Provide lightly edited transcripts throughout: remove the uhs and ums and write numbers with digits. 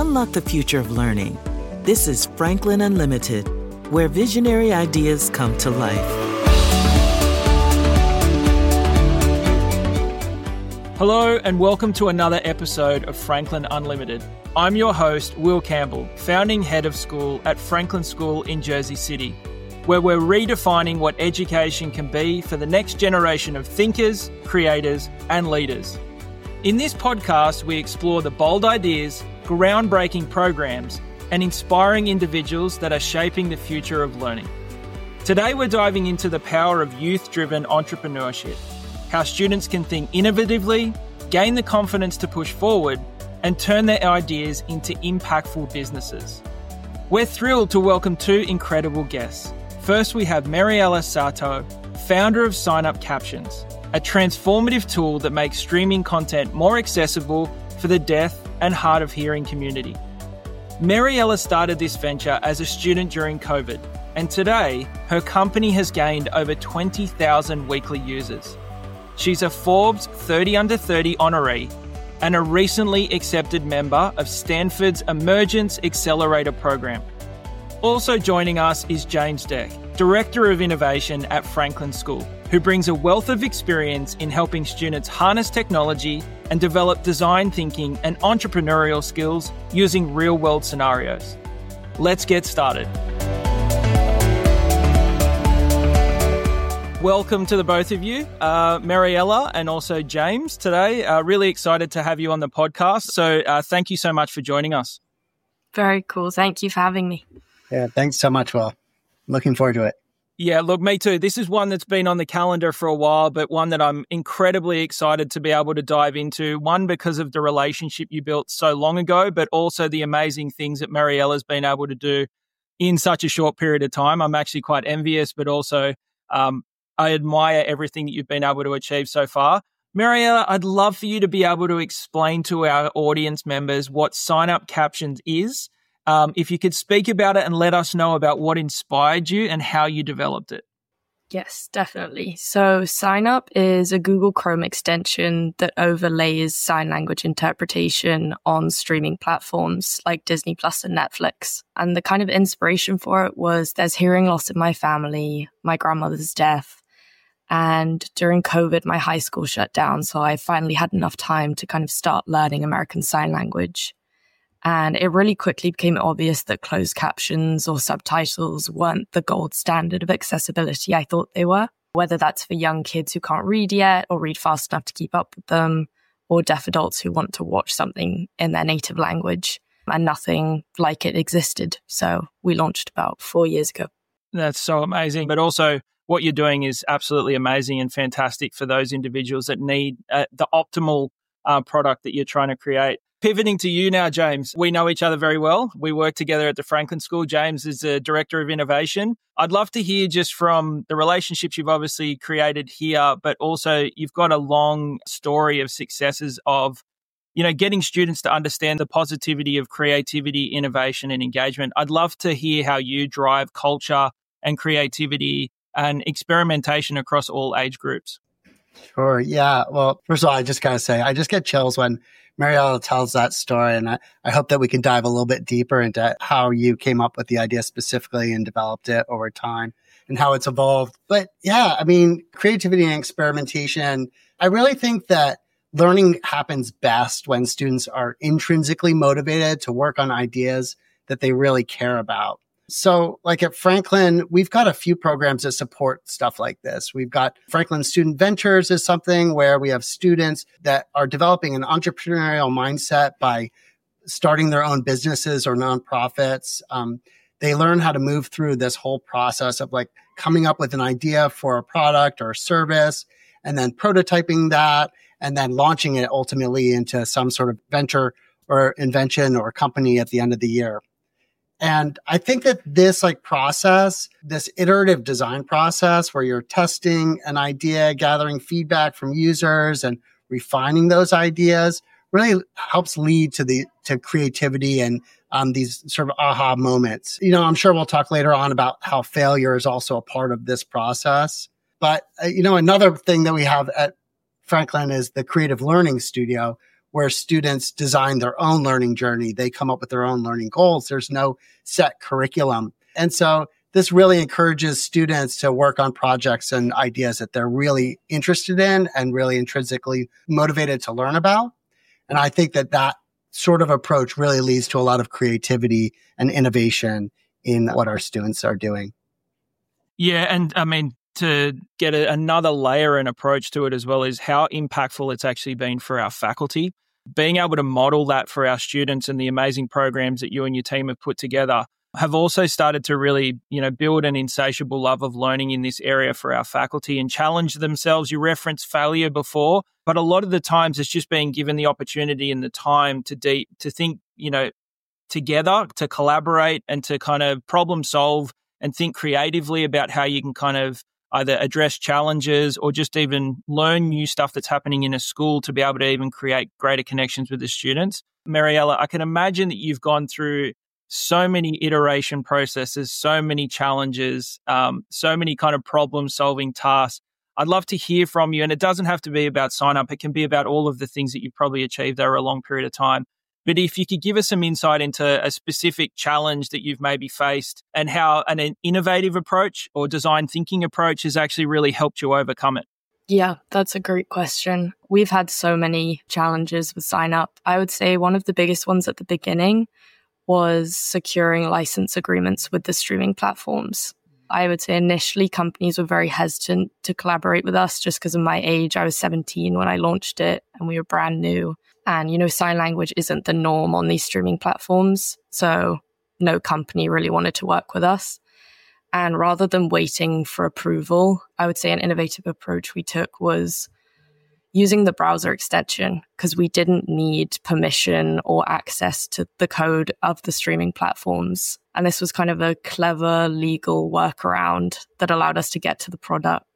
Unlock the future of learning. This is Franklin Unlimited, where visionary ideas come to life. Hello and welcome to another episode of Franklin Unlimited. I'm your host, Will Campbell, founding head of school at Franklin School in Jersey City, where we're redefining what education can be for the next generation of thinkers, creators, and leaders. In this podcast, we explore the bold ideas, groundbreaking programs, and inspiring individuals that are shaping the future of learning. Today, we're diving into the power of youth-driven entrepreneurship, how students can think innovatively, gain the confidence to push forward, and turn their ideas into impactful businesses. We're thrilled to welcome two incredible guests. First, we have Mariella Sato, founder of Sign-Up Captions, a transformative tool that makes streaming content more accessible for the deaf and hard of hearing community. Mariella started this venture as a student during COVID, and today her company has gained over 20,000 weekly users. She's a Forbes 30 Under 30 honoree and a recently accepted member of Stanford's Emergence Accelerator program. Also joining us is James Deck, Director of Innovation at Franklin School, who brings a wealth of experience in helping students harness technology and develop design thinking and entrepreneurial skills using real-world scenarios. Let's get started. Welcome to the both of you, Mariella and also James today. Really excited to have you on the podcast. So thank you so much for joining us. Very cool. Thank you for having me. Yeah, thanks so much, Will. Looking forward to it. Yeah, look, me too. This is one that's been on the calendar for a while, but one that I'm incredibly excited to be able to dive into. One, because of the relationship you built so long ago, but also the amazing things that Mariella's been able to do in such a short period of time. I'm actually quite envious, but also I admire everything that you've been able to achieve so far. Mariella, I'd love for you to be able to explain to our audience members what Sign-Up Captions is. If you could speak about it and let us know about what inspired you and how you developed it. Yes, definitely. So Sign-Up is a Google Chrome extension that overlays sign language interpretation on streaming platforms like Disney Plus and Netflix. And the kind of inspiration for it was there's hearing loss in my family. My grandmother's deaf. And during COVID, my high school shut down. So I finally had enough time to kind of start learning American Sign Language. And it really quickly became obvious that closed captions or subtitles weren't the gold standard of accessibility I thought they were, whether that's for young kids who can't read yet or read fast enough to keep up with them, or deaf adults who want to watch something in their native language. And nothing like it existed. So we launched about 4 years ago. That's so amazing. But also what you're doing is absolutely amazing and fantastic for those individuals that need the optimal product that you're trying to create. Pivoting to you now, James. We know each other very well. We work together at the Franklin School. James is the Director of Innovation. I'd love to hear just from the relationships you've obviously created here, but also you've got a long story of successes of, getting students to understand the positivity of creativity, innovation, and engagement. I'd love to hear how you drive culture and creativity and experimentation across all age groups. Sure. Yeah. Well, first of all, I just got to say, I just get chills when Mariella tells that story. And I hope that we can dive a little bit deeper into how you came up with the idea specifically and developed it over time and how it's evolved. But yeah, creativity and experimentation, I really think that learning happens best when students are intrinsically motivated to work on ideas that they really care about. So like at Franklin, we've got a few programs that support stuff like this. We've got Franklin Student Ventures is something where we have students that are developing an entrepreneurial mindset by starting their own businesses or nonprofits. They learn how to move through this whole process of like coming up with an idea for a product or service and then prototyping that and then launching it ultimately into some sort of venture or invention or company at the end of the year. And I think that this process, this iterative design process where you're testing an idea, gathering feedback from users and refining those ideas really helps lead to creativity and these sort of aha moments. I'm sure we'll talk later on about how failure is also a part of this process. But, another thing that we have at Franklin is the Creative Learning Studio, where students design their own learning journey. They come up with their own learning goals. There's no set curriculum. And so this really encourages students to work on projects and ideas that they're really interested in and really intrinsically motivated to learn about. And I think that sort of approach really leads to a lot of creativity and innovation in what our students are doing. Yeah. And I mean, to get another layer and approach to it as well is how impactful it's actually been for our faculty. Being able to model that for our students and the amazing programs that you and your team have put together have also started to really, build an insatiable love of learning in this area for our faculty and challenge themselves. You referenced failure before, but a lot of the times it's just being given the opportunity and the time to think, together, to collaborate and to kind of problem solve and think creatively about how you can kind of either address challenges or just even learn new stuff that's happening in a school to be able to even create greater connections with the students. Mariella, I can imagine that you've gone through so many iteration processes, so many challenges, so many kind of problem-solving tasks. I'd love to hear from you, and it doesn't have to be about sign-up. It can be about all of the things that you've probably achieved over a long period of time. But if you could give us some insight into a specific challenge that you've maybe faced and how an innovative approach or design thinking approach has actually really helped you overcome it. Yeah, that's a great question. We've had so many challenges with sign up. I would say one of the biggest ones at the beginning was securing license agreements with the streaming platforms. I would say initially companies were very hesitant to collaborate with us just because of my age. I was 17 when I launched it and we were brand new. And, sign language isn't the norm on these streaming platforms. So no company really wanted to work with us. And rather than waiting for approval, I would say an innovative approach we took was using the browser extension because we didn't need permission or access to the code of the streaming platforms. And this was kind of a clever legal workaround that allowed us to get the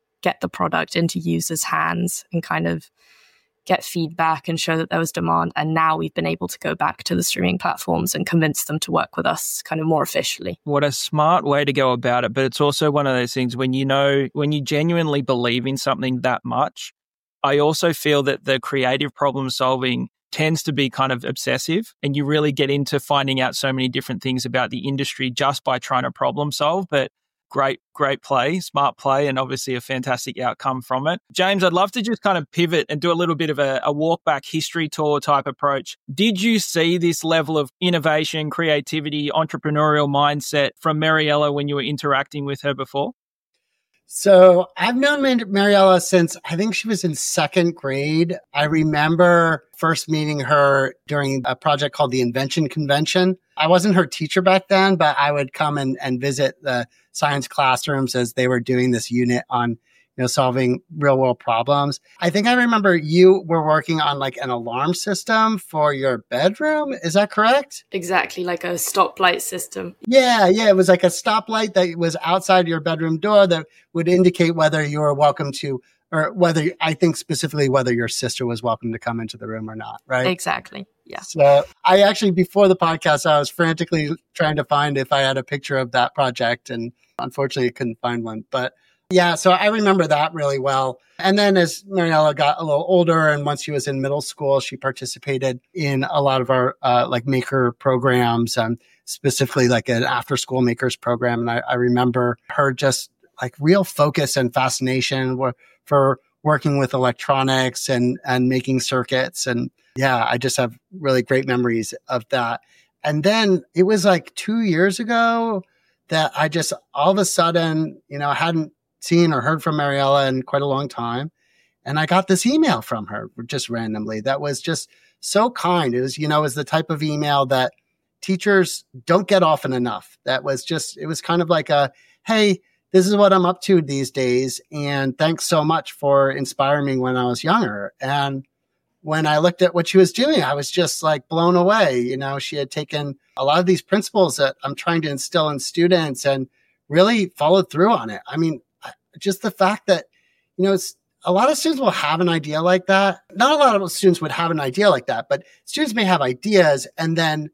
product into users' hands and kind of get feedback and show that there was demand. And now we've been able to go back to the streaming platforms and convince them to work with us kind of more officially. What a smart way to go about it. But it's also one of those things when you genuinely believe in something that much, I also feel that the creative problem solving tends to be kind of obsessive and you really get into finding out so many different things about the industry just by trying to problem solve. But great play, smart play, and obviously a fantastic outcome from it. James, I'd love to just kind of pivot and do a little bit of a walk back history tour type approach. Did you see this level of innovation, creativity, entrepreneurial mindset from Mariella when you were interacting with her before? So I've known Mariella since I think she was in second grade. I remember first meeting her during a project called the Invention Convention. I wasn't her teacher back then, but I would come and visit the science classrooms as they were doing this unit on solving real world problems. I think I remember you were working on like an alarm system for your bedroom. Is that correct? Exactly, like a stoplight system. Yeah. It was like a stoplight that was outside your bedroom door that would indicate whether you were welcome to, or whether, I think specifically whether your sister was welcome to come into the room or not, right? Exactly. Yeah. So I actually, before the podcast, I was frantically trying to find if I had a picture of that project, and unfortunately I couldn't find one. But yeah, so I remember that really well. And then as Mariella got a little older and once she was in middle school, she participated in a lot of our like maker programs, specifically like an after school makers program. And I remember her just like real focus and fascination for working with electronics and making circuits. And yeah, I just have really great memories of that. And then it was like 2 years ago that I just all of a sudden, hadn't seen or heard from Mariella in quite a long time. And I got this email from her just randomly that was just so kind. It was, it was the type of email that teachers don't get often enough. That was just, it was kind of like hey, this is what I'm up to these days. And thanks so much for inspiring me when I was younger. And when I looked at what she was doing, I was just like blown away. She had taken a lot of these principles that I'm trying to instill in students and really followed through on it. I mean, just the fact that, it's a lot of students will have an idea like that. Not a lot of students would have an idea like that, but students may have ideas and then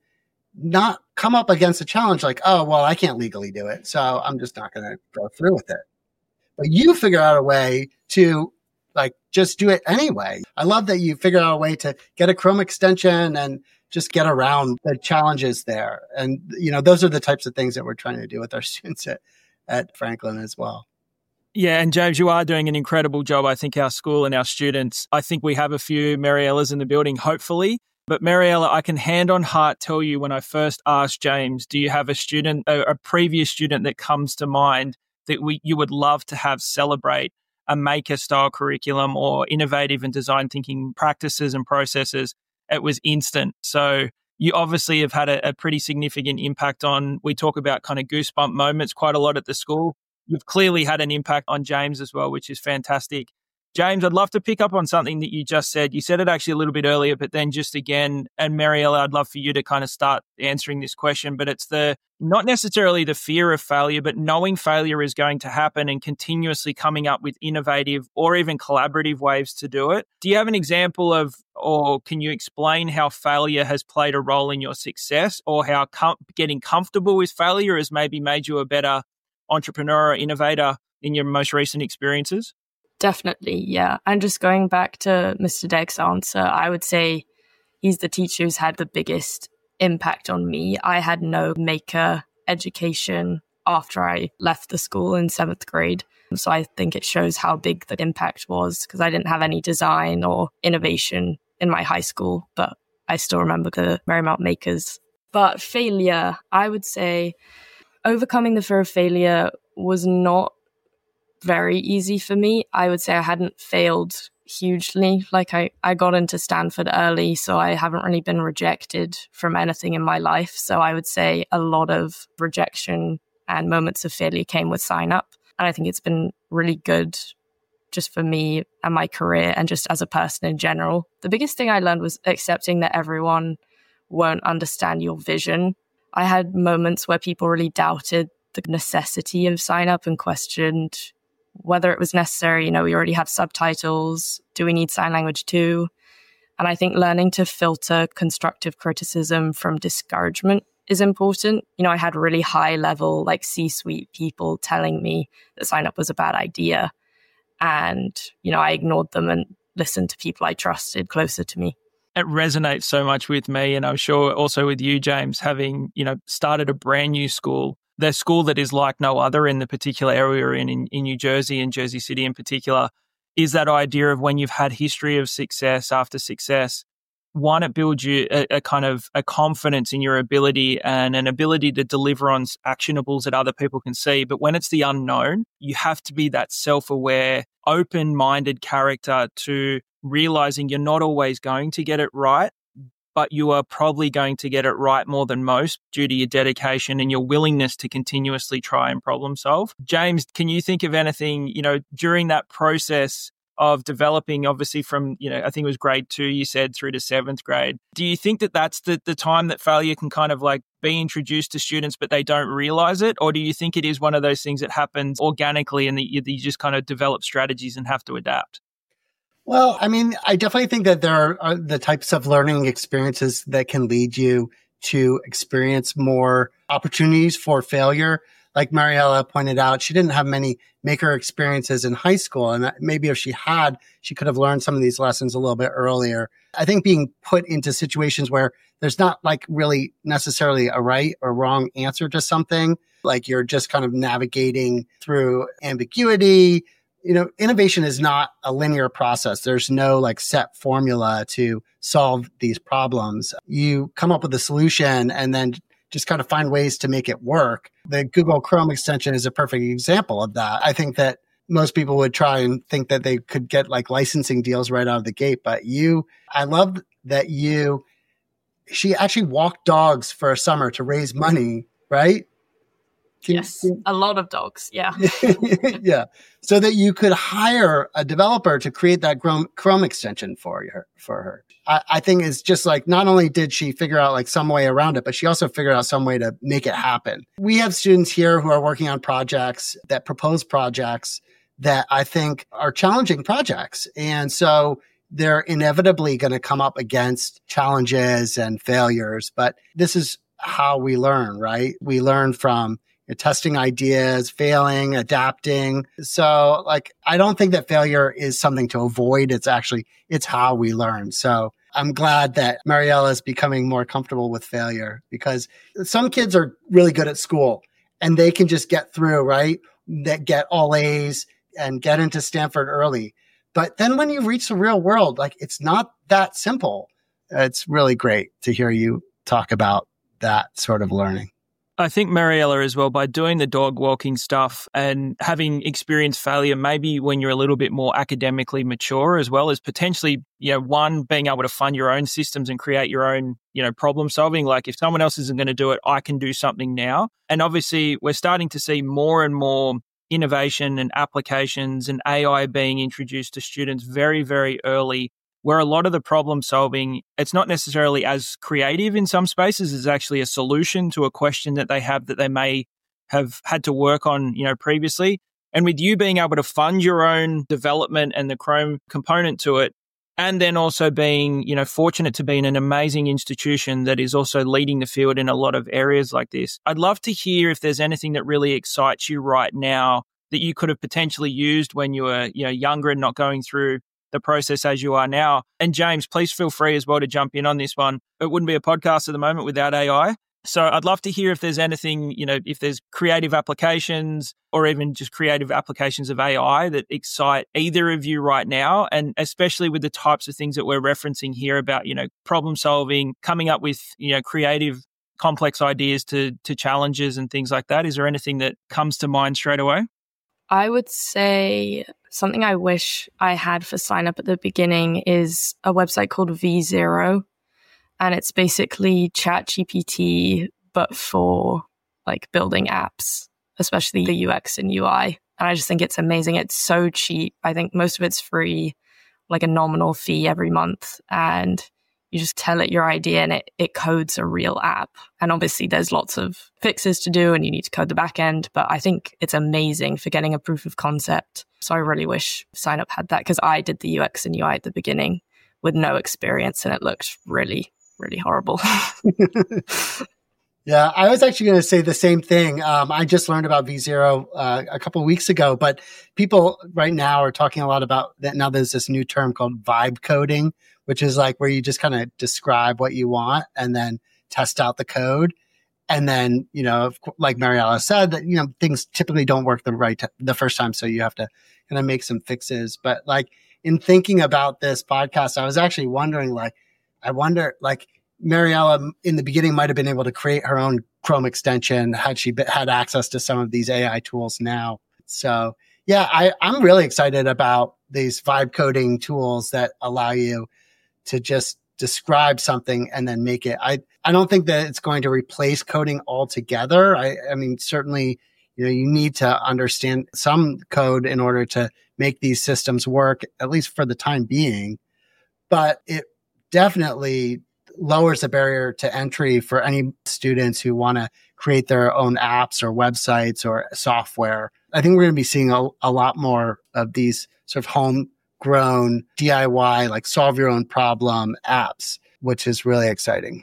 not come up against a challenge like, oh, well, I can't legally do it, so I'm just not going to go through with it. But you figure out a way to Like, just do it anyway. I love that you figured out a way to get a Chrome extension and just get around the challenges there. And, those are the types of things that we're trying to do with our students at Franklin as well. Yeah, and James, you are doing an incredible job. I think our school and our students, I think we have a few Mariellas in the building, hopefully. But Mariella, I can hand on heart tell you when I first asked James, do you have a previous student that comes to mind that you would love to have celebrate a maker-style curriculum or innovative and design thinking practices and processes? It was instant. So you obviously have had a pretty significant impact on, we talk about kind of goosebump moments quite a lot at the school. You've clearly had an impact on James as well, which is fantastic. James, I'd love to pick up on something that you just said. You said it actually a little bit earlier, but then just again, and Mariella, I'd love for you to kind of start answering this question, but it's not necessarily the fear of failure, but knowing failure is going to happen and continuously coming up with innovative or even collaborative ways to do it. Do you have an example of, or can you explain how failure has played a role in your success, or how getting comfortable with failure has maybe made you a better entrepreneur or innovator in your most recent experiences? Definitely, yeah. And just going back to Mr. Deck's answer, I would say he's the teacher who's had the biggest impact on me. I had no maker education after I left the school in 7th grade. So I think it shows how big the impact was, because I didn't have any design or innovation in my high school, but I still remember the Marymount Makers. But failure, I would say overcoming the fear of failure was not very easy for me. I would say I hadn't failed hugely. Like I got into Stanford early, so I haven't really been rejected from anything in my life. So I would say a lot of rejection and moments of failure came with Sign Up. And I think it's been really good just for me and my career and just as a person in general. The biggest thing I learned was accepting that everyone won't understand your vision. I had moments where people really doubted the necessity of Sign Up and questioned whether it was necessary. We already have subtitles. Do we need sign language too? And I think learning to filter constructive criticism from discouragement is important. I had really high level, like C-suite people telling me that Sign Up was a bad idea. And, I ignored them and listened to people I trusted closer to me. It resonates so much with me, and I'm sure also with you, James, having, started a brand new school, the school that is like no other in the particular area we're in New Jersey and Jersey City in particular, is that idea of when you've had history of success after success, one, it builds you a kind of a confidence in your ability and an ability to deliver on actionables that other people can see. But when it's the unknown, you have to be that self-aware, open-minded character to realizing you're not always going to get it right, but you are probably going to get it right more than most due to your dedication and your willingness to continuously try and problem solve. James, can you think of anything, during that process of developing, obviously from, I think it was grade 2, you said, through to 7th grade. Do you think that that's the time that failure can kind of like be introduced to students, but they don't realize it? Or do you think it is one of those things that happens organically and that you just kind of develop strategies and have to adapt? Well, I mean, I definitely think that there are the types of learning experiences that can lead you to experience more opportunities for failure. Like Mariella pointed out, she didn't have many maker experiences in high school. And maybe if she had, she could have learned some of these lessons a little bit earlier. I think being put into situations where there's not like really necessarily a right or wrong answer to something, like you're just kind of navigating through ambiguity. Innovation is not a linear process. There's no like set formula to solve these problems. You come up with a solution and then just kind of find ways to make it work. The Google Chrome extension is a perfect example of that. I think that most people would try and think that they could get like licensing deals right out of the gate. But I love that she actually walked dogs for a summer to raise money, right? Yes, a lot of dogs, yeah. Yeah, so that you could hire a developer to create that Chrome extension for her. I think it's just like, not only did she figure out like some way around it, but she also figured out some way to make it happen. We have students here who are working on projects that propose projects that I think are challenging projects. And so they're inevitably going to come up against challenges and failures, but this is how we learn, right? We learn from testing ideas, failing, adapting. So like, I don't think that failure is something to avoid. It's how we learn. So I'm glad that Mariella is becoming more comfortable with failure, because some kids are really good at school and they can just get through, right? That get all A's and get into Stanford early. But then when you reach the real world, like, it's not that simple. It's really great to hear you talk about that sort of learning. I think Mariella as well, by doing the dog walking stuff and having experienced failure, maybe when you're a little bit more academically mature, as well as potentially, one, being able to fund your own systems and create your own, problem solving. Like, if someone else isn't going to do it, I can do something now. And obviously we're starting to see more and more innovation and applications and AI being introduced to students very, very early, where a lot of the problem solving, it's not necessarily as creative in some spaces. It's actually a solution to a question that they have that they may have had to work on, previously. And with you being able to fund your own development and the Chrome component to it, and then also being, fortunate to be in an amazing institution that is also leading the field in a lot of areas like this, I'd love to hear if there's anything that really excites you right now that you could have potentially used when you were, younger and not going through the process as you are now. And James, please feel free as well to jump in on this one. It wouldn't be a podcast at the moment without AI. So I'd love to hear if there's anything, if there's creative applications or even just creative applications of AI that excite either of you right now, and especially with the types of things that we're referencing here about, problem solving, coming up with, creative, complex ideas to challenges and things like that. Is there anything that comes to mind straight away? I would say something I wish I had for sign up at the beginning is a website called V0. And it's basically ChatGPT, but for like building apps, especially the UX and UI. And I just think it's amazing. It's so cheap. I think most of it's free, like a nominal fee every month. And you just tell it your idea and it codes a real app. And obviously there's lots of fixes to do and you need to code the back end. But I think it's amazing for getting a proof of concept. So I really wish Sign Up had that, because I did the UX and UI at the beginning with no experience and it looked really, really horrible. Yeah, I was actually going to say the same thing. I just learned about V0 a couple of weeks ago, but people right now are talking a lot about that. Now there's this new term called vibe coding, which is like where you just kind of describe what you want and then test out the code. And then, like Mariella said, that, things typically don't work the first time. So you have to kind of make some fixes. But like in thinking about this podcast, I was actually wondering, Mariella in the beginning might have been able to create her own Chrome extension had she had access to some of these AI tools now. So yeah, I'm really excited about these vibe coding tools that allow you to just describe something and then make it. I don't think that it's going to replace coding altogether. I mean, certainly, you need to understand some code in order to make these systems work, at least for the time being. But it definitely lowers the barrier to entry for any students who want to create their own apps or websites or software. I think we're going to be seeing a lot more of these sort of homegrown DIY, like solve your own problem apps, which is really exciting.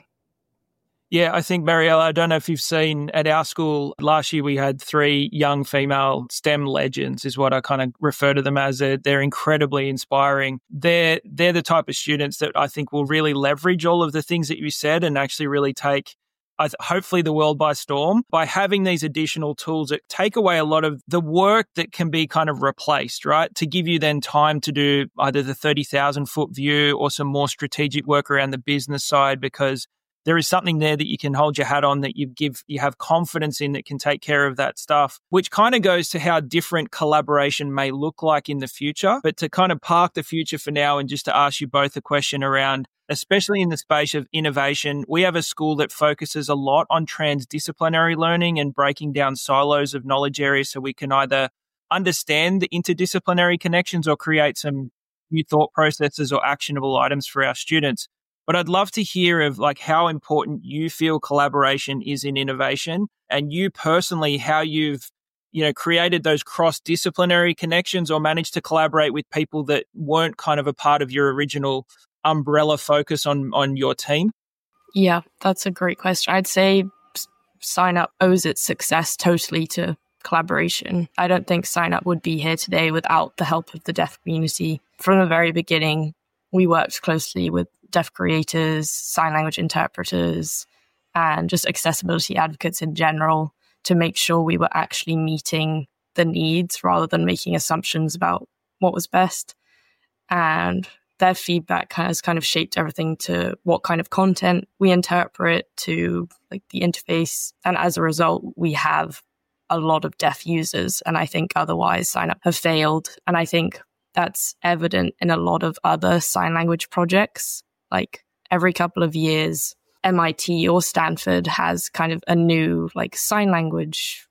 Yeah, I think, Mariella, I don't know if you've seen at our school, last year we had 3 young female STEM legends, is what I kind of refer to them as. They're incredibly inspiring. They're the type of students that I think will really leverage all of the things that you said and actually really take, hopefully, the world by storm by having these additional tools that take away a lot of the work that can be kind of replaced, right? To give you then time to do either the 30,000 foot view or some more strategic work around the business side, because there is something there that you can hold your hat on that you have confidence in that can take care of that stuff, which kind of goes to how different collaboration may look like in the future. But to kind of park the future for now and just to ask you both a question around, especially in the space of innovation, we have a school that focuses a lot on transdisciplinary learning and breaking down silos of knowledge areas so we can either understand the interdisciplinary connections or create some new thought processes or actionable items for our students. But I'd love to hear of like how important you feel collaboration is in innovation, and you personally, how you've, created those cross-disciplinary connections or managed to collaborate with people that weren't kind of a part of your original umbrella focus on your team. Yeah, that's a great question. I'd say Sign Up owes its success totally to collaboration. I don't think Sign Up would be here today without the help of the deaf community. From the very beginning, we worked closely with deaf creators, sign language interpreters, and just accessibility advocates in general to make sure we were actually meeting the needs rather than making assumptions about what was best. And their feedback has kind of shaped everything to what kind of content we interpret, to like the interface. And as a result, we have a lot of deaf users. And I think otherwise Sign Up have failed. And I think that's evident in a lot of other sign language projects. Like every couple of years, MIT or Stanford has kind of a new like sign language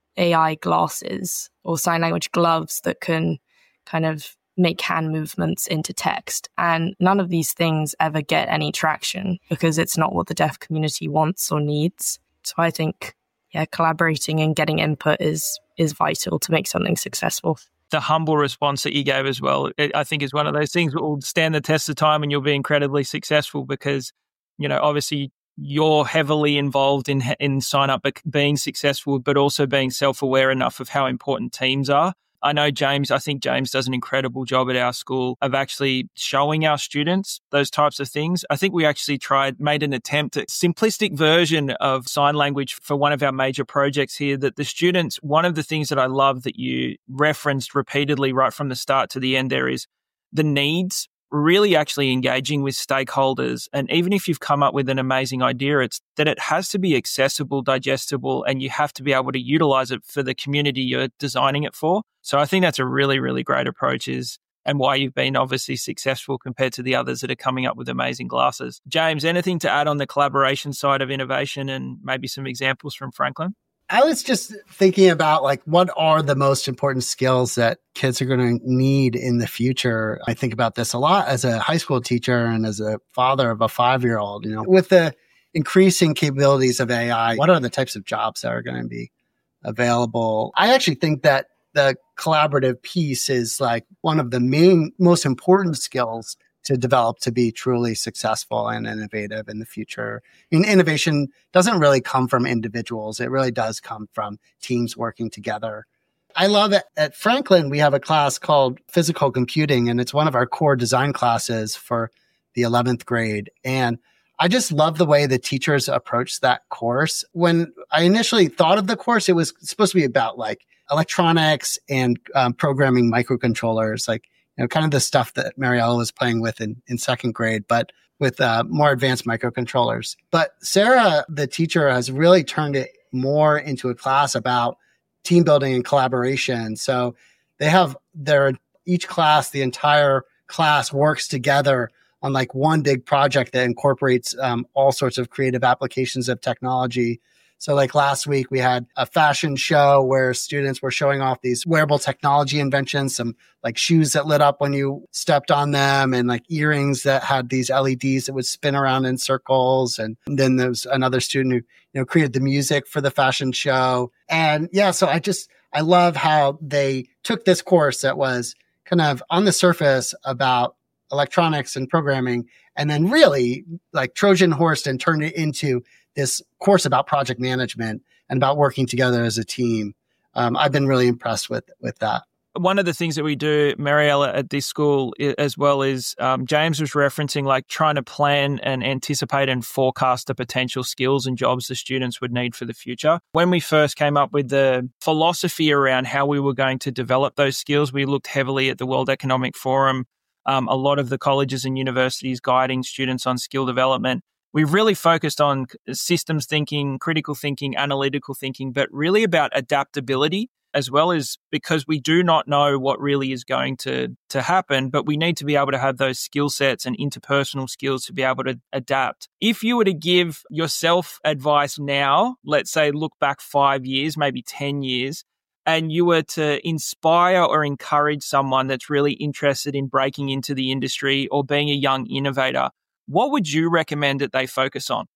AI glasses or sign language gloves that can kind of make hand movements into text. And none of these things ever get any traction because it's not what the deaf community wants or needs. So I think, collaborating and getting input is vital to make something successful. The humble response that you gave as well, I think is one of those things that will stand the test of time and you'll be incredibly successful because, obviously you're heavily involved in Sign Up being successful, but also being self-aware enough of how important teams are. I know I think James does an incredible job at our school of actually showing our students those types of things. I think we actually made an attempt at simplistic version of sign language for one of our major projects here that the students, one of the things that I love that you referenced repeatedly right from the start to the end there is the needs, really actually engaging with stakeholders. And even if you've come up with an amazing idea, it's that it has to be accessible, digestible, and you have to be able to utilize it for the community you're designing it for. So I think that's a really, really great approach and why you've been obviously successful compared to the others that are coming up with amazing glasses. James, anything to add on the collaboration side of innovation and maybe some examples from Franklin? I was just thinking about what are the most important skills that kids are going to need in the future. I think about this a lot as a high school teacher and as a father of a 5-year-old, with the increasing capabilities of AI, what are the types of jobs that are going to be available? I actually think that the collaborative piece is one of the most important skills to develop to be truly successful and innovative in the future. Innovation doesn't really come from individuals. It really does come from teams working together. I love it. At Franklin, we have a class called Physical Computing, and it's one of our core design classes for the 11th grade. And I just love the way the teachers approach that course. When I initially thought of the course, it was supposed to be about electronics and programming microcontrollers, kind of the stuff that Mariella was playing with in second grade, but with more advanced microcontrollers. But Sarah, the teacher, has really turned it more into a class about team building and collaboration. So they have each class, the entire class works together on one big project that incorporates all sorts of creative applications of technology. So last week, we had a fashion show where students were showing off these wearable technology inventions, some shoes that lit up when you stepped on them and earrings that had these LEDs that would spin around in circles. And then there was another student who, created the music for the fashion show. And so I love how they took this course that was kind of on the surface about electronics and programming and then really Trojan horsed and turned it into this course about project management and about working together as a team. I've been really impressed with that. One of the things that we do, Mariella, at this school as well is James was referencing trying to plan and anticipate and forecast the potential skills and jobs the students would need for the future. When we first came up with the philosophy around how we were going to develop those skills, we looked heavily at the World Economic Forum, a lot of the colleges and universities guiding students on skill development. We've really focused on systems thinking, critical thinking, analytical thinking, but really about adaptability as well as because we do not know what really is going to happen, but we need to be able to have those skill sets and interpersonal skills to be able to adapt. If you were to give yourself advice now, let's say look back 5 years, maybe 10 years, and you were to inspire or encourage someone that's really interested in breaking into the industry or being a young innovator, what would you recommend that they focus on?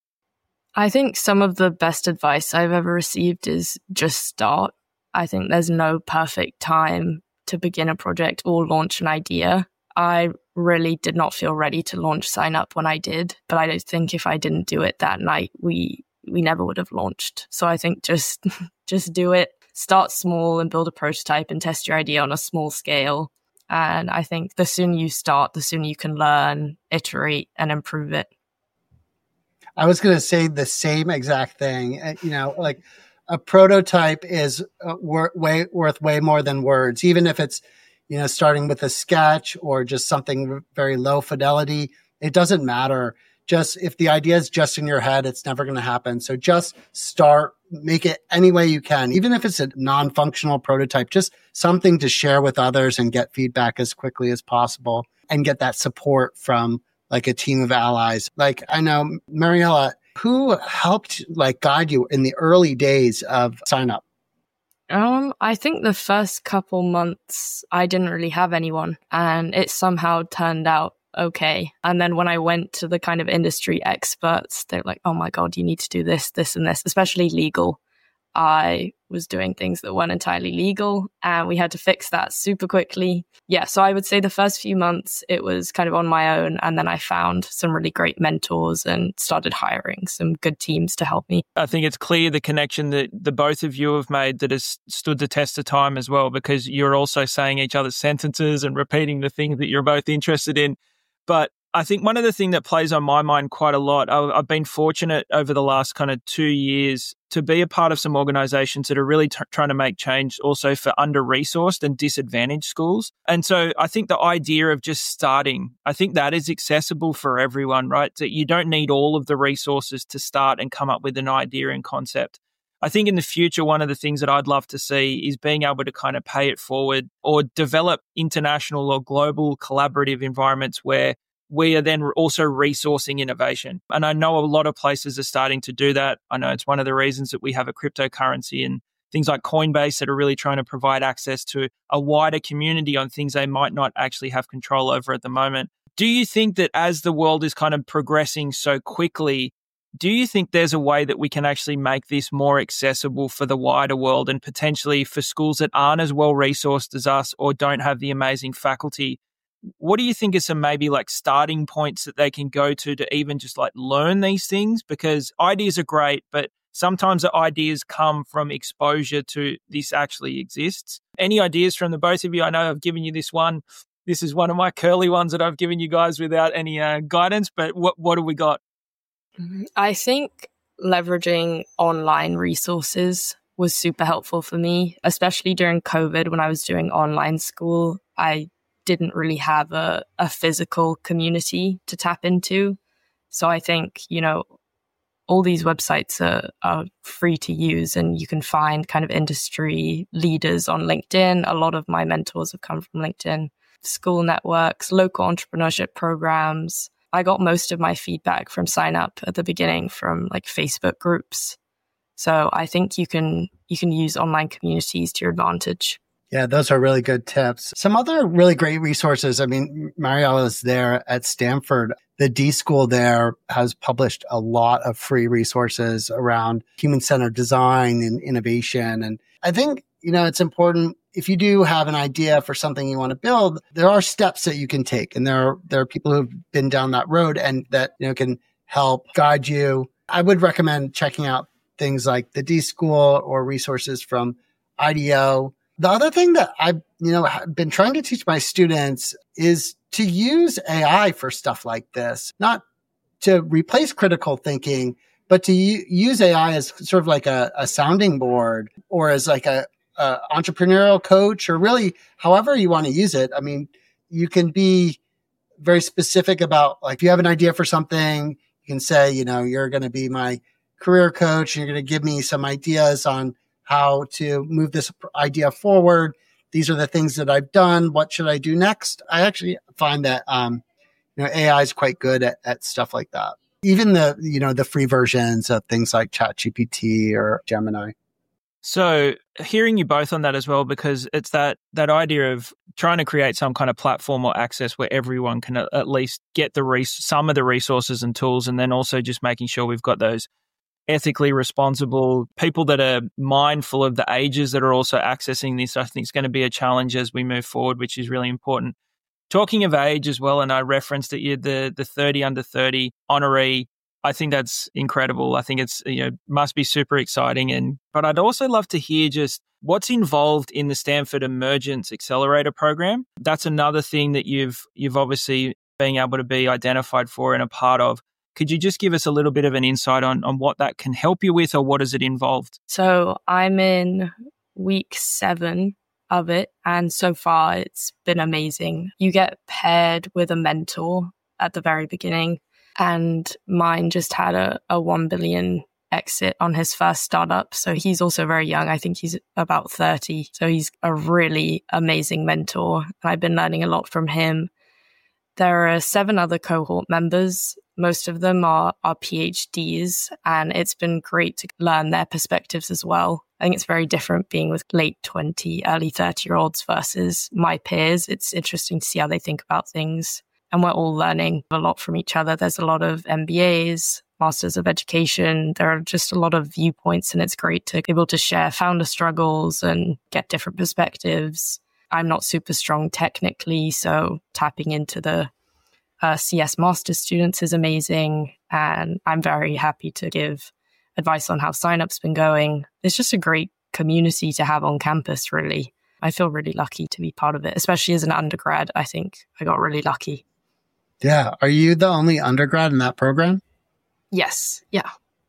I think some of the best advice I've ever received is just start. I think there's no perfect time to begin a project or launch an idea. I really did not feel ready to launch Sign Up when I did, but I don't think if I didn't do it that night, we we never would have launched. So I think just do it, start small and build a prototype and test your idea on a small scale. And I think the sooner you start, the sooner you can learn, iterate, and improve it. I was going to say the same exact thing. Like a prototype is worth way more than words, even if it's, starting with a sketch or just something very low fidelity. It doesn't matter. Just if the idea is just in your head, it's never going to happen. So just start, make it any way you can. Even if it's a non-functional prototype, just something to share with others and get feedback as quickly as possible and get that support from like a team of allies. Like I know, Mariella, who helped guide you in the early days of Sign Up? I think the first couple months, I didn't really have anyone, and it somehow turned out okay. And then when I went to the kind of industry experts, they're like, oh my God, you need to do this, this, and this, especially legal. I was doing things that weren't entirely legal, and we had to fix that super quickly. Yeah, so I would say the first few months, it was kind of on my own. And then I found some really great mentors and started hiring some good teams to help me. I think it's clear the connection that the both of you have made that has stood the test of time as well, because you're also saying each other's sentences and repeating the things that you're both interested in. But I think one of the things that plays on my mind quite a lot, I've been fortunate over the last kind of 2 years to be a part of some organizations that are really trying to make change also for under-resourced and disadvantaged schools. And so I think the idea of just starting, I think that is accessible for everyone, right? That you don't need all of the resources to start and come up with an idea and concept. I think in the future, one of the things that I'd love to see is being able to kind of pay it forward or develop international or global collaborative environments where we are then also resourcing innovation. And I know a lot of places are starting to do that. I know it's one of the reasons that we have a cryptocurrency and things like Coinbase that are really trying to provide access to a wider community on things they might not actually have control over at the moment. Do you think that as the world is kind of progressing so quickly, do you think there's a way that we can actually make this more accessible for the wider world and potentially for schools that aren't as well resourced as us or don't have the amazing faculty? What do you think are some maybe starting points that they can go to even just learn these things? Because ideas are great, but sometimes the ideas come from exposure to this actually exists. Any ideas from the both of you? I know I've given you this one. This is one of my curly ones that I've given you guys without any guidance, but what have we got? I think leveraging online resources was super helpful for me, especially during COVID when I was doing online school. I didn't really have a physical community to tap into. So I think, all these websites are free to use and you can find kind of industry leaders on LinkedIn. A lot of my mentors have come from LinkedIn, school networks, local entrepreneurship programs. I got most of my feedback from Sign Up at the beginning from Facebook groups. So I think you can use online communities to your advantage. Yeah, those are really good tips. Some other really great resources. I mean, Mariella is there at Stanford. The D School there has published a lot of free resources around human-centered design and innovation. And I think, it's important if you do have an idea for something you want to build, there are steps that you can take. And there are people who've been down that road and that, can help guide you. I would recommend checking out things like the D School or resources from IDEO. The other thing that I've, been trying to teach my students is to use AI for stuff like this, not to replace critical thinking, but to use AI as sort of like a sounding board or as a entrepreneurial coach, or really however you want to use it. I mean, you can be very specific about if you have an idea for something, you can say, you're going to be my career coach and you're going to give me some ideas on how to move this idea forward. These are the things that I've done. What should I do next? I actually find that, AI is quite good at stuff like that. Even the free versions of things like ChatGPT or Gemini. So hearing you both on that as well, because it's that idea of trying to create some kind of platform or access where everyone can at least get some of the resources and tools, and then also just making sure we've got those ethically responsible people that are mindful of the ages that are also accessing this. I think it's going to be a challenge as we move forward, which is really important. Talking of age as well, and I referenced that you're the 30 under 30 honoree. I think that's incredible. I think it's, must be super exciting. But I'd also love to hear just what's involved in the Stanford Emergence Accelerator program. That's another thing that you've obviously been able to be identified for and a part of. Could you just give us a little bit of an insight on what that can help you with, or what is it involved? So I'm in week 7 of it, and so far it's been amazing. You get paired with a mentor at the very beginning, and mine just had a 1 billion exit on his first startup. So he's also very young. I think he's about 30. So he's a really amazing mentor. I've been learning a lot from him. There are 7 other cohort members. Most of them are PhDs, and it's been great to learn their perspectives as well. I think it's very different being with late 20, early 30-year-olds versus my peers. It's interesting to see how they think about things. And we're all learning a lot from each other. There's a lot of MBAs, Masters of Education. There are just a lot of viewpoints, and it's great to be able to share founder struggles and get different perspectives. I'm not super strong technically, so tapping into the CS master students is amazing. And I'm very happy to give advice on how sign-up's been going. It's just a great community to have on campus, really. I feel really lucky to be part of it, especially as an undergrad. I think I got really lucky. Yeah. Are you the only undergrad in that program? Yes. Yeah.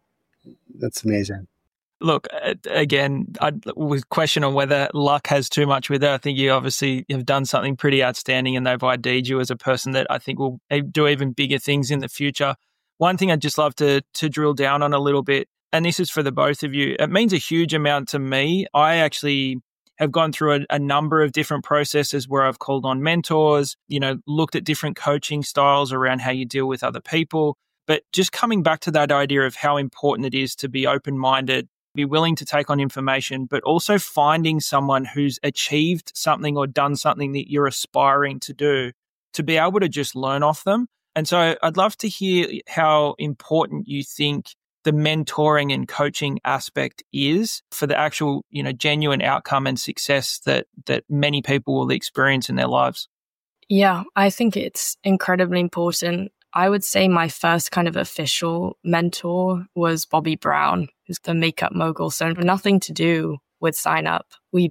That's amazing. Look, again, I would question on whether luck has too much with it. I think you obviously have done something pretty outstanding, and they've ID'd you as a person that I think will do even bigger things in the future. One thing I'd just love to drill down on a little bit, and this is for the both of you, it means a huge amount to me. I actually have gone through a number of different processes where I've called on mentors, looked at different coaching styles around how you deal with other people. But just coming back to that idea of how important it is to be open-minded, be willing to take on information, but also finding someone who's achieved something or done something that you're aspiring to do, to be able to just learn off them. And so I'd love to hear how important you think the mentoring and coaching aspect is for the actual, genuine outcome and success that many people will experience in their lives. Yeah, I think it's incredibly important. I would say my first kind of official mentor was Bobby Brown, who's the makeup mogul. So nothing to do with sign up. We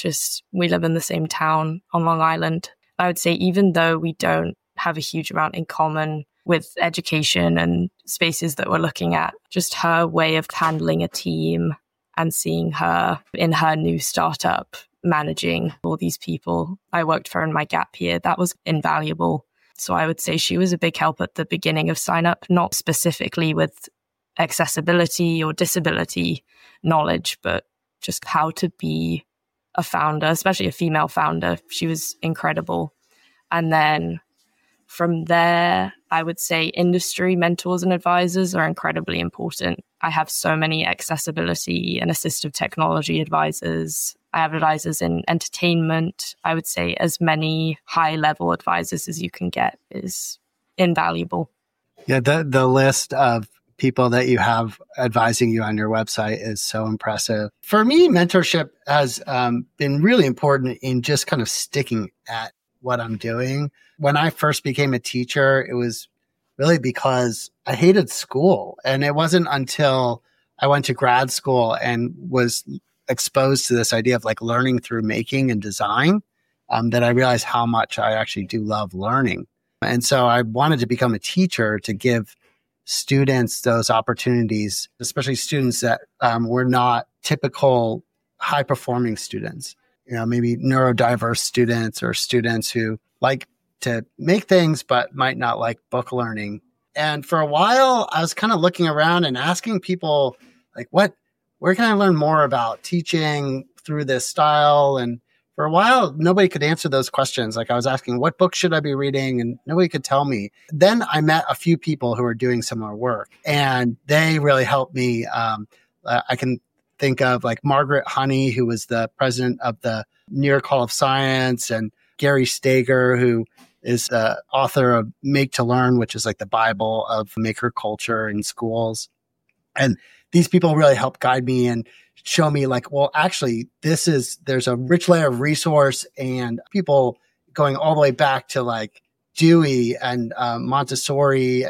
live in the same town on Long Island. I would say even though we don't have a huge amount in common with education and spaces that we're looking at, just her way of handling a team and seeing her in her new startup, managing all these people I worked for in my gap year, that was invaluable. So I would say she was a big help at the beginning of sign up, not specifically with accessibility or disability knowledge, but just how to be a founder, especially a female founder. She was incredible. And then from there, I would say industry mentors and advisors are incredibly important. I have so many accessibility and assistive technology advisors. I have advisors in entertainment. I would say as many high-level advisors as you can get is invaluable. Yeah, the list of people that you have advising you on your website is so impressive. For me, mentorship has been really important in just kind of sticking at what I'm doing. When I first became a teacher, it was really because I hated school. And it wasn't until I went to grad school and was exposed to this idea of like learning through making and design that I realized how much I actually do love learning. And so I wanted to become a teacher to give students those opportunities, especially students that were not typical high-performing students, maybe neurodiverse students or students who like to make things but might not like book learning. And for a while, I was kind of looking around and asking people, like, where can I learn more about teaching through this style? And for a while, nobody could answer those questions. Like I was asking, what book should I be reading? And nobody could tell me. Then I met a few people who are doing similar work, and they really helped me. I can think of like Margaret Honey, who was the president of the New York Hall of Science, and Gary Stager, who is the author of Make to Learn, which is like the Bible of maker culture in schools. And these people really help guide me and show me like, well, actually, there's a rich layer of resource, and people going all the way back to like Dewey and Montessori and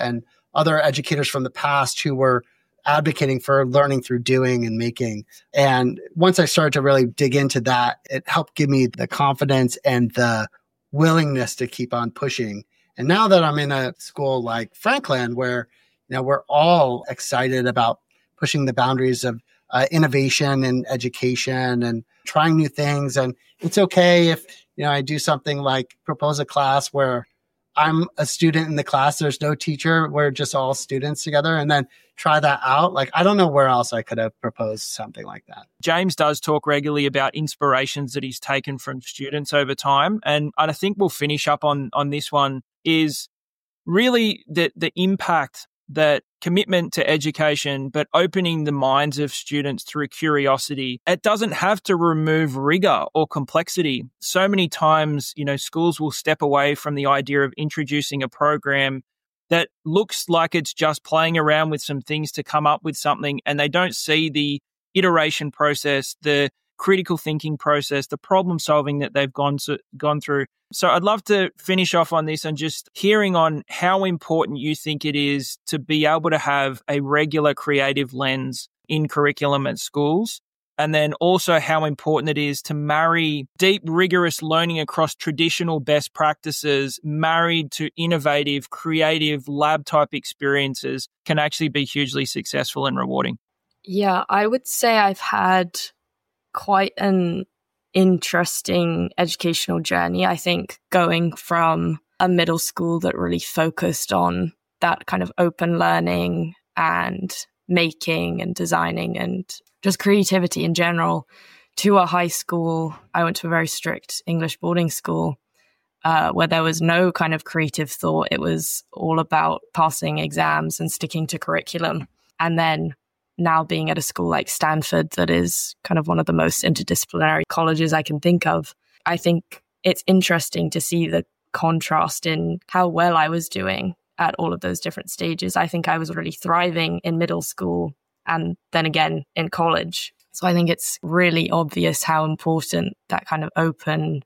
other educators from the past who were advocating for learning through doing and making. And once I started to really dig into that, it helped give me the confidence and the willingness to keep on pushing. And now that I'm in a school like Franklin, where we're all excited about pushing the boundaries of innovation and education and trying new things. And it's okay if, I do something like propose a class where I'm a student in the class, there's no teacher, we're just all students together, and then try that out. Like, I don't know where else I could have proposed something like that. James does talk regularly about inspirations that he's taken from students over time. And I think we'll finish up on this one is really the impact that commitment to education, but opening the minds of students through curiosity. It doesn't have to remove rigor or complexity. So many times, schools will step away from the idea of introducing a program that looks like it's just playing around with some things to come up with something, and they don't see the iteration process, the critical thinking process, the problem solving that they've gone through. So I'd love to finish off on this and just hearing on how important you think it is to be able to have a regular creative lens in curriculum at schools, and then also how important it is to marry deep, rigorous learning across traditional best practices married to innovative, creative, lab-type experiences can actually be hugely successful and rewarding. Yeah, I would say I've had quite an interesting educational journey. I think going from a middle school that really focused on that kind of open learning and making and designing and just creativity in general to a high school. I went to a very strict English boarding school where there was no kind of creative thought. It was all about passing exams and sticking to curriculum. And then now being at a school like Stanford, that is kind of one of the most interdisciplinary colleges I can think of, I think it's interesting to see the contrast in how well I was doing at all of those different stages. I think I was really thriving in middle school and then again in college. So I think it's really obvious how important that kind of open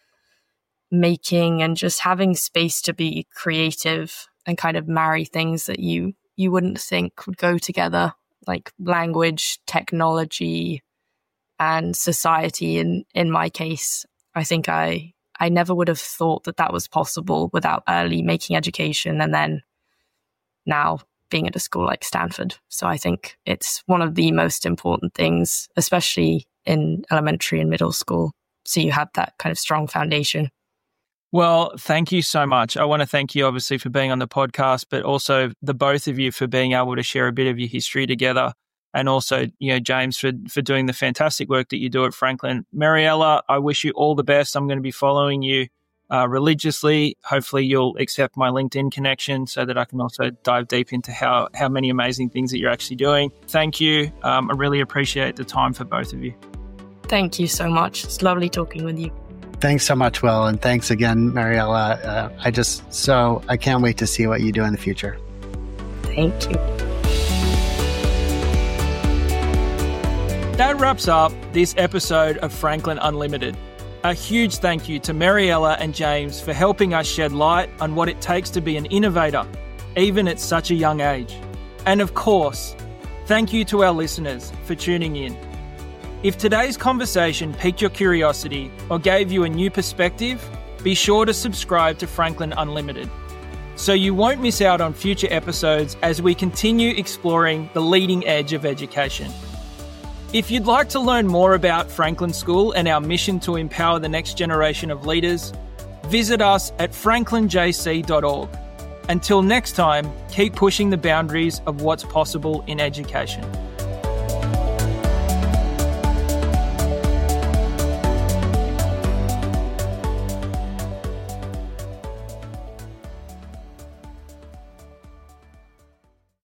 making and just having space to be creative and kind of marry things that you wouldn't think would go together, like language, technology, and society. In my case, I think I never would have thought that was possible without early making education and then now being at a school like Stanford. So I think it's one of the most important things, especially in elementary and middle school. So you have that kind of strong foundation. Well, thank you so much. I want to thank you, obviously, for being on the podcast, but also the both of you for being able to share a bit of your history together. And also, James, for doing the fantastic work that you do at Franklin. Mariella, I wish you all the best. I'm going to be following you religiously. Hopefully, you'll accept my LinkedIn connection so that I can also dive deep into how many amazing things that you're actually doing. Thank you. I really appreciate the time for both of you. Thank you so much. It's lovely talking with you. Thanks so much, Will. And thanks again, Mariella. I can't wait to see what you do in the future. Thank you. That wraps up this episode of Franklin Unlimited. A huge thank you to Mariella and James for helping us shed light on what it takes to be an innovator, even at such a young age. And of course, thank you to our listeners for tuning in. If today's conversation piqued your curiosity or gave you a new perspective, be sure to subscribe to Franklin Unlimited so you won't miss out on future episodes as we continue exploring the leading edge of education. If you'd like to learn more about Franklin School and our mission to empower the next generation of leaders, visit us at franklinjc.org. Until next time, keep pushing the boundaries of what's possible in education.